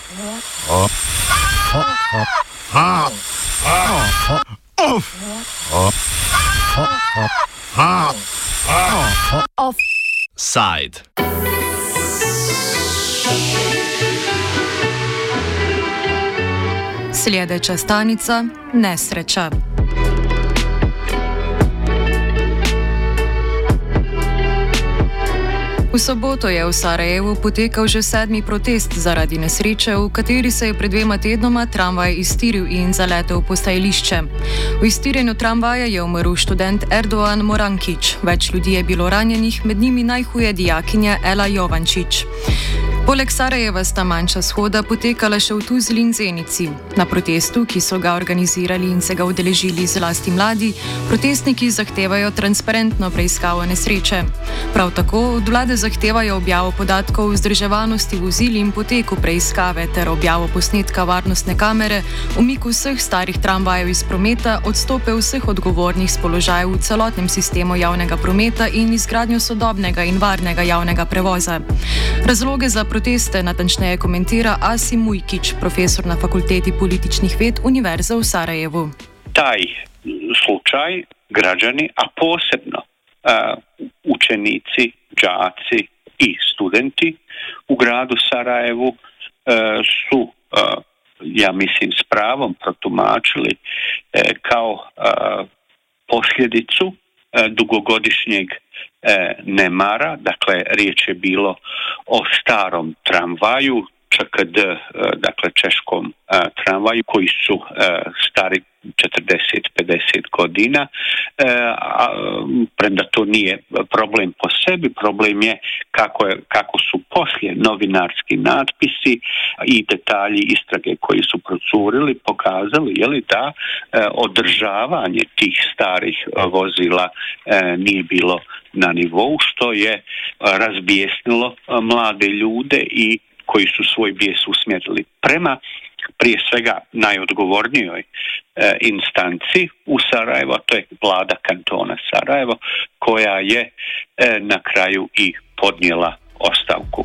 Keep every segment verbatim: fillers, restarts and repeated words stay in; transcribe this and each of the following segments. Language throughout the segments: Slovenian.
Offside. Sljedeća stanica, nesreča. V soboto je v Sarajevu potekal že sedmi protest zaradi nesreče, v kateri se je pred dvema tednoma tramvaj iztiril in zaletel v postajališče. V iztirjenju tramvaja je umrl študent Erdoğan Morankić. Več ljudi je bilo ranjenih, med njimi najhuje dijakinja Ela Jovančić. Poleg Sarajeva sta manjša shoda potekala še v Tuzli in Zenici. Na protestu, ki so ga organizirali in se ga udeležili zlasti mladi, protestniki zahtevajo transparentno preiskavo nesreče. Prav tako od vlade zahtevajo objavo podatkov o vzdrževanosti vozil in poteku preiskave ter objavo posnetka varnostne kamere, umik vseh starih tramvajev iz prometa, odstope vseh odgovornih s položajev v celotnem sistemu javnega prometa in izgradnjo sodobnega in varnega javnega prevoza. Razloge za proteste natančneje komentira Asim Mujkić, profesor na Fakulteti političnih ved Univerze v Sarajevu. Taj slučaj građani, a posebno uh, učenici, đaci i studenti u gradu Sarajevu uh, su, uh, ja mislim, s pravom protumačili uh, kao uh, posljedicu dugogodišnjeg e, nemara, dakle riječ je bilo o starom tramvaju, Č K D, e, dakle češkom e, tramvaju koji su e, stari četrdeset do pedeset godina, e, a premda to nije problem po sebi, problem je kako, je, kako su poslije novinarski natpisi i detalji istrage koji su procurili pokazali je li da e, održavanje tih starih vozila e, nije bilo na nivou, što je razbijesnilo mlade ljude i koji su svoj bijes usmjerili prema prije svega najodgovornijoj e, instanci u Sarajevo, a to je vlada kantona Sarajevo, koja je e, na kraju i podnijela ostavku.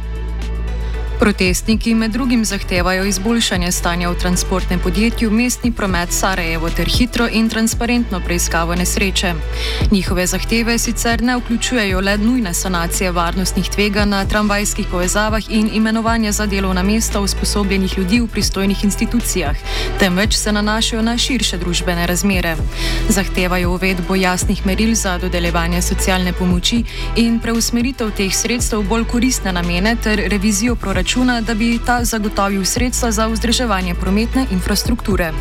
Protestniki med drugim zahtevajo izboljšanje stanja v transportnem podjetju Mestni promet Sarajevo ter hitro in transparentno preiskavo nesreče. Njihove zahteve sicer ne vključujejo le nujne sanacije varnostnih tveganj na tramvajskih povezavah in imenovanja za delovna mesta usposobljenih ljudi v pristojnih institucijah, temveč se nanašajo na širše družbene razmere. Zahtevajo uvedbo jasnih meril za dodeljevanje socialne pomoči in preusmeritev teh sredstev v bolj koristne namene ter revizijo proračuna, da bi ta zagotovil sredstva za vzdrževanje prometne infrastrukture.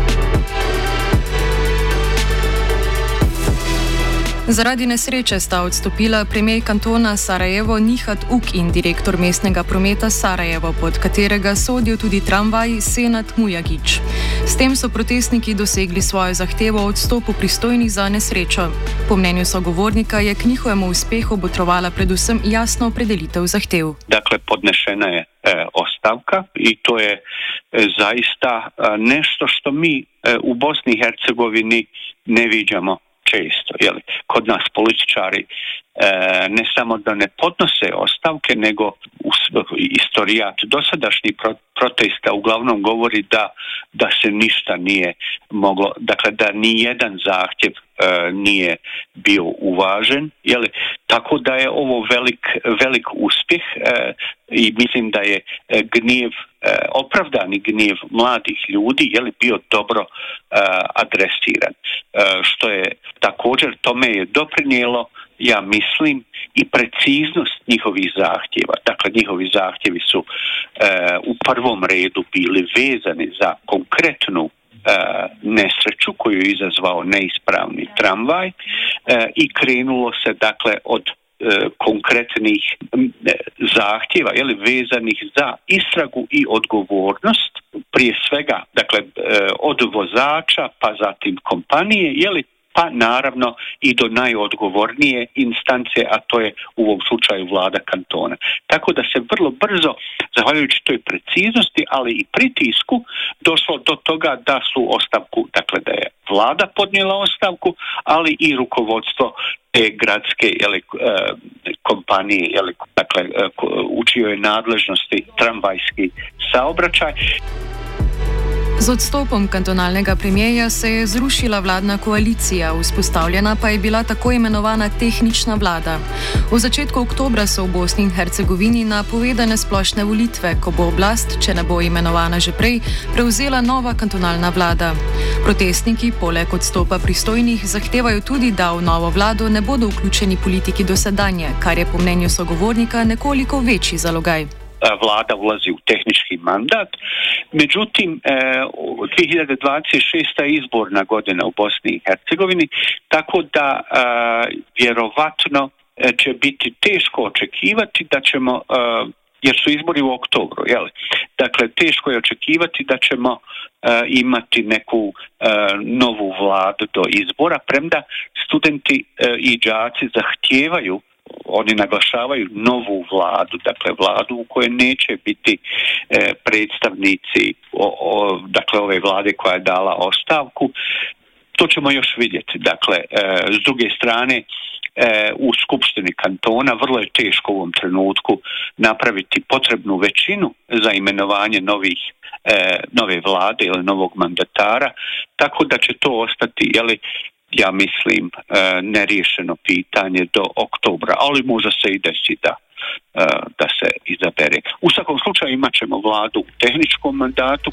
Zaradi nesreče sta odstopila premijer kantona Sarajevo Nihat Uk in direktor mestnega prometa Sarajevo, pod katerega sodijo tudi tramvaj Senad Mujagić. S tem so protestniki dosegli svojo zahtevo o odstopu pristojnih za nesrečo. Po mnenju sogovornika je k njihovemu uspehu botrovala predvsem jasna opredelitev zahtev. Dakle, podnešena je e, ostavka i to je e, zaista e, nešto što mi e, u Bosni i Hercegovini ne viđamo često. Jeli? Kod nas političari e, ne samo da ne podnose ostavke, nego u istorijat dosadašnjih pro, protesta uglavnom govori da, da se ništa nije moglo, dakle da ni jedan zahtjev e, nije bio uvažen. Jeli? Tako da je ovo velik, velik uspjeh e, i mislim da je e, gnjev, e, opravdani gnjev mladih ljudi je li bio dobro e, adresiran. E, što je također tome je doprinijelo, ja mislim, i preciznost njihovih zahtjeva. Dakle, njihovi zahtjevi su e, u prvom redu bili vezani za konkretnu e, nesreću koju je izazvao neispravni tramvaj e, i krenulo se dakle od e, konkretnih e, zahtjeva je li, vezanih za istragu i odgovornost, prije svega dakle e, od vozača pa zatim kompanije, je li, pa naravno i do najodgovornije instance, a to je u ovom slučaju vlada kantona. Tako da se vrlo brzo, zahvaljujući toj preciznosti, ali i pritisku, došlo do toga da su ostavku, dakle da je vlada podnijela ostavku, ali i rukovodstvo te gradske jeli, kompanije, jeli, dakle u čijoj nadležnosti tramvajski saobraćaj. Z odstopom kantonalnega premijeja se je zrušila vladna koalicija, vzpostavljena pa je bila tako imenovana tehnična vlada. V začetku oktobra so v Bosni in Hercegovini napovedane splošne volitve, ko bo oblast, če ne bo imenovana že prej, prevzela nova kantonalna vlada. Protestniki poleg odstopa pristojnih zahtevajo tudi, da v novo vlado ne bodo vključeni politiki dosedanje, kar je po mnenju sogovornika nekoliko večji zalogaj. Vlada ulazi u tehnički mandat. Međutim, dvije hiljade dvadeset šesta je izborna godina u Bosni i Hercegovini, tako da vjerovatno će biti teško očekivati da ćemo, jer su izbori u oktobru, jel? Dakle, teško je očekivati da ćemo imati neku novu vladu do izbora, premda studenti i đaci zahtijevaju, oni naglašavaju novu vladu, dakle vladu u kojoj neće biti e, predstavnici o, o, dakle ove vlade koja je dala ostavku. To ćemo još vidjeti. Dakle, e, s druge strane, e, u Skupštini kantona vrlo je teško u ovom trenutku napraviti potrebnu većinu za imenovanje novih, e, nove vlade ili novog mandatara, tako da će to ostati, jeli, ja mislim, neriješeno pitanje do oktobra, ali možda se i desi da, da se izabere. U svakom slučaju imat ćemo vladu u tehničkom mandatu.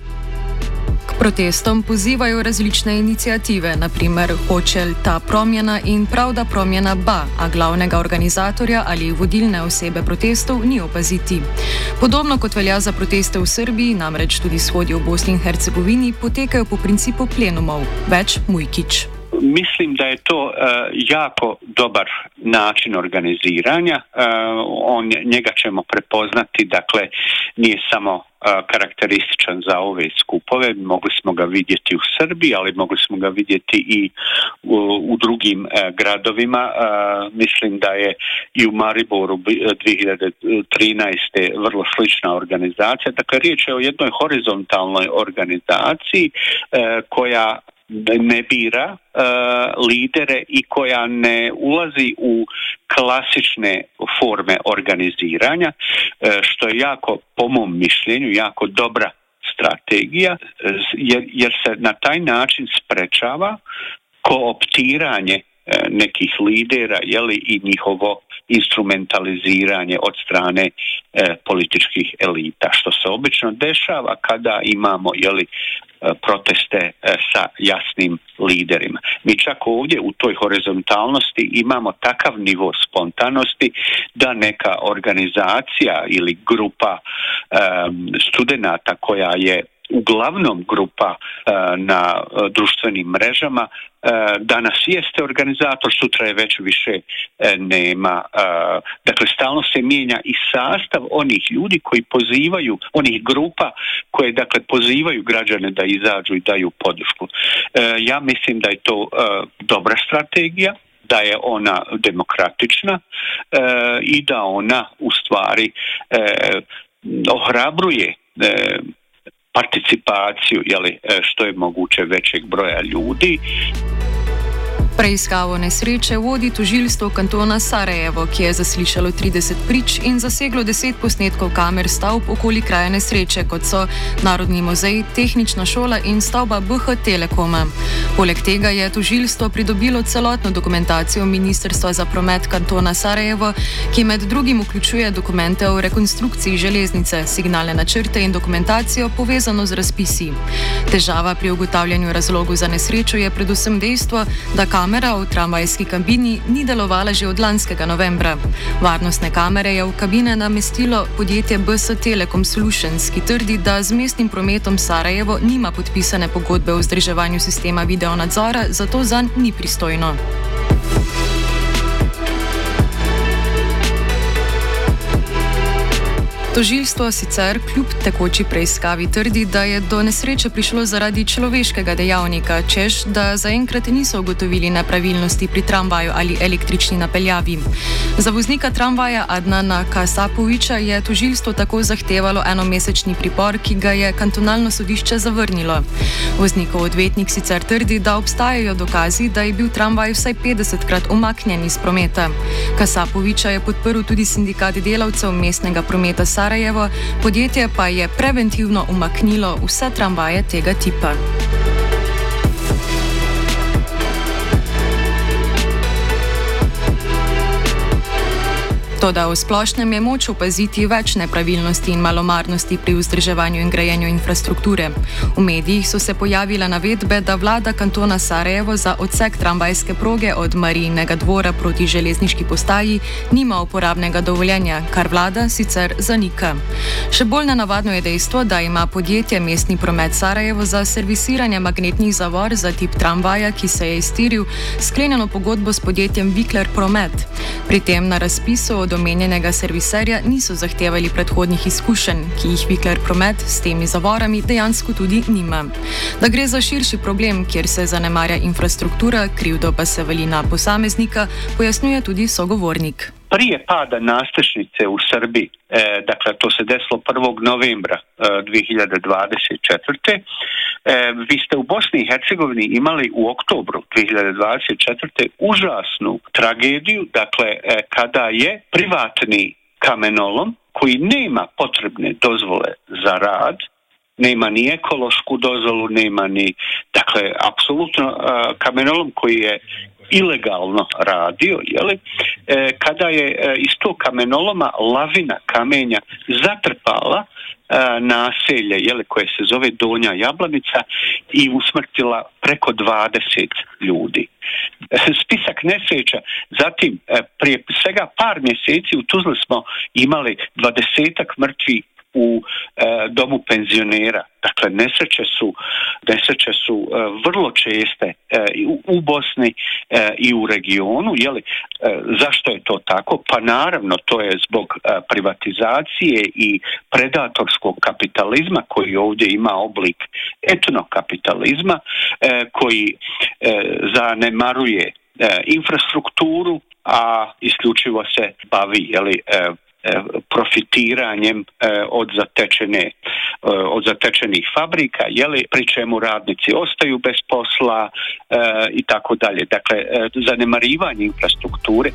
K protestom pozivajo različne inicijative, naprimer Hoče ta promjena in Pravda promjena ba, a glavnega organizatorja ali vodilne osebe protestov ni opaziti. Podobno kot velja za proteste v Srbiji, namreč tudi shodi v Bosni in Hercegovini potekajo po principu plenumov. Več Mujkić. Mislim da je to uh, jako dobar način organiziranja. Uh, on, njega ćemo prepoznati, dakle, nije samo uh, karakterističan za ove skupove. Mogli smo ga vidjeti u Srbiji, ali mogli smo ga vidjeti i u, u drugim uh, gradovima. Uh, mislim da je i u Mariboru dvije hiljade trinaeste. vrlo slična organizacija. Dakle, riječ je o jednoj horizontalnoj organizaciji uh, koja ne bira uh, lidere i koja ne ulazi u klasične forme organiziranja, uh, što je jako, po mom mišljenju, jako dobra strategija, jer, jer se na taj način sprečava kooptiranje uh, nekih lidera, jeli, i njihovo instrumentaliziranje od strane e, političkih elita, što se obično dešava kada imamo, jeli, proteste e, sa jasnim liderima. Mi čak ovdje u toj horizontalnosti imamo takav nivo spontanosti da neka organizacija ili grupa e, studenata koja je uglavnom grupa e, na e, društvenim mrežama, e, danas jeste organizator, sutra je već više e, nema. E, dakle, stalno se mijenja i sastav onih ljudi koji pozivaju, onih grupa koje, dakle, pozivaju građane da izađu i daju podršku. E, ja mislim da je to e, dobra strategija, da je ona demokratična e, i da ona u stvari e, ohrabruje e, participaciju, jeli, što je moguće većeg broja ljudi. Preiskavo nesreče vodi tožilstvo kantona Sarajevo, ki je zaslišalo trideset prič in zaseglo deset posnetkov kamer stavb okoli kraja nesreče, kot so Narodni muzej, Tehnična šola in stavba B H Telekoma. Poleg tega je tožilstvo pridobilo celotno dokumentacijo Ministrstva za promet kantona Sarajevo, ki med drugim vključuje dokumente o rekonstrukciji železnice, signalne načrte in dokumentacijo povezano z razpisi. Težava pri ugotavljanju razlogov za nesrečo je predvsem dejstvo, da kamera v tramvajski kabini ni delovala že od lanskega novembra. Varnostne kamere je v kabine namestilo podjetje B S Telecom Solutions, ki trdi, da z mestnim prometom Sarajevo nima podpisane pogodbe o vzdrževanju sistema videonadzora, zato zanj ni pristojno. Tožilstvo sicer kljub tekoči preiskavi trdi, da je do nesreče prišlo zaradi človeškega dejavnika, češ, da zaenkrat niso ugotovili nepravilnosti pri tramvaju ali električni napeljavi. Za voznika tramvaja Adnana Kasapovića je tožilstvo tako zahtevalo enomesečni pripor, ki ga je kantonalno sodišče zavrnilo. Voznikov odvetnik sicer trdi, da obstajajo dokazi, da je bil tramvaj vsaj petdesetkrat umaknjen iz prometa. Kasapovića je podprl tudi sindikat delavcev mestnega prometa Sarajevo, Sarajevo, podjetje pa je preventivno umaknilo vse tramvaje tega tipa. Toda v splošnem je moč opaziti več nepravilnosti in malomarnosti pri vzdrževanju in grajenju infrastrukture. V medijih so se pojavile navedbe, da vlada kantona Sarajevo za odsek tramvajske proge od Marijinega dvora proti železniški postaji nima uporabnega dovoljenja, kar vlada sicer zanika. Še bolj nenavadno je dejstvo, da ima podjetje Mestni promet Sarajevo za servisiranje magnetnih zavor za tip tramvaja, ki se je iztiril, sklenjeno pogodbo s podjetjem Vikler Promet. Pri tem na razpisu od omenjenega serviserja niso zahtevali predhodnih izkušenj, ki jih Vikler Promet s temi zavorami dejansko tudi nima. Da gre za širši problem, kjer se zanemarja infrastruktura, krivdo pa se vali na posameznika, pojasnjuje tudi sogovornik. Prije pada nastrešnice u Srbiji, e, dakle to se desilo prvog novembra e, dvije hiljade dvadeset četvrte. E, vi ste u Bosni i Hercegovini imali u oktobru dvije hiljade dvadeset četvrte užasnu tragediju, dakle e, kada je privatni kamenolom koji nema potrebne dozvole za rad, nema ni ekološku dozvolu, nema ni, dakle, apsolutno e, kamenolom koji je ilegalno radio, jeli, e, kada je e, iz tog kamenoloma lavina kamenja zatrpala e, naselje, jeli, koje se zove Donja Jablanica i usmrtila preko dvadeset ljudi. E, spisak nesreća, zatim e, prije svega par mjeseci u Tuzli smo imali dvadesetak mrtvih u e, domu penzionera. Dakle, nesreće su, nesreće su e, vrlo česte e, u, u Bosni e, i u regionu. Jeli, e, zašto je to tako? Pa naravno, to je zbog e, privatizacije i predatorskog kapitalizma koji ovdje ima oblik etnokapitalizma, e, koji e, zanemaruje e, infrastrukturu, a isključivo se bavi, jeli, e, profitiranjem od zatečene od zatečenih fabrika, jeli, pri čemu radnici ostaju bez posla i tako dalje. Dakle, zanemarivanje infrastrukture.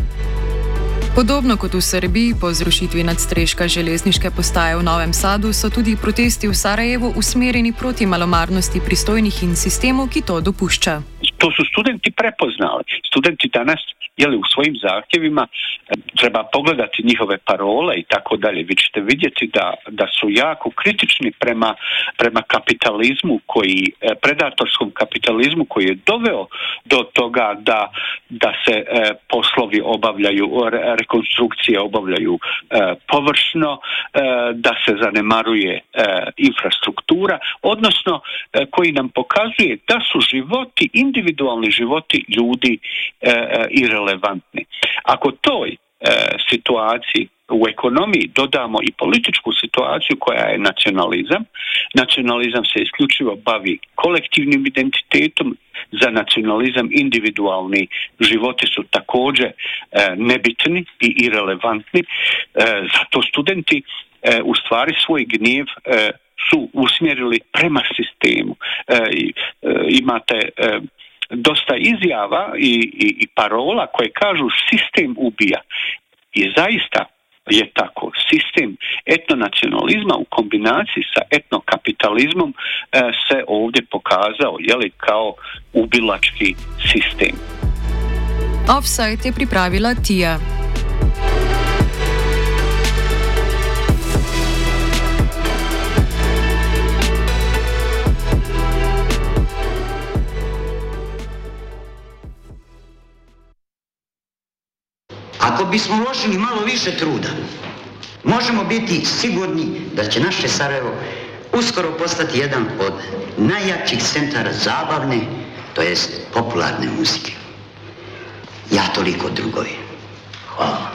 Podobno kot v Srbiji po zrušitvi nadstreška železniške postaje v Novem Sadu so tudi protesti v Sarajevu usmerjeni proti malomarnosti pristojnih in sistemu, ki to dopušča. To su studenti prepoznali. Studenti danas, jeli, u svojim zahtjevima, treba pogledati njihove parole i tako dalje. Vi ćete vidjeti da, da su jako kritični prema, prema kapitalizmu, koji, predatorskom kapitalizmu koji je doveo do toga da, da se e, poslovi obavljaju, re, rekonstrukcije obavljaju e, površno, e, da se zanemaruje e, infrastruktura, odnosno e, koji nam pokazuje da su životi, individualni životi ljudi e, e, irelevantni. Ako toj e, situaciji u ekonomiji dodamo i političku situaciju koja je nacionalizam, nacionalizam se isključivo bavi kolektivnim identitetom, za nacionalizam individualni životi su također e, nebitni i irelevantni, e, zato studenti e, u stvari svoj gnjev e, su usmjerili prema sistemu. E, e, imate e, dosta izjava i, i, i parola koje kažu sistem ubija. I zaista je tako. Sistem etnonacionalizma u kombinaciji sa etnokapitalizmom e, se ovdje pokazao, jeli, kao ubilački sistem. Offside je pripravila Tija. Ako bismo uložili malo više truda, možemo biti sigurni da će naše Sarajevo uskoro postati jedan od najjačih centara zabavne, to jest popularne muzike. Ja toliko, drugovi. Hvala.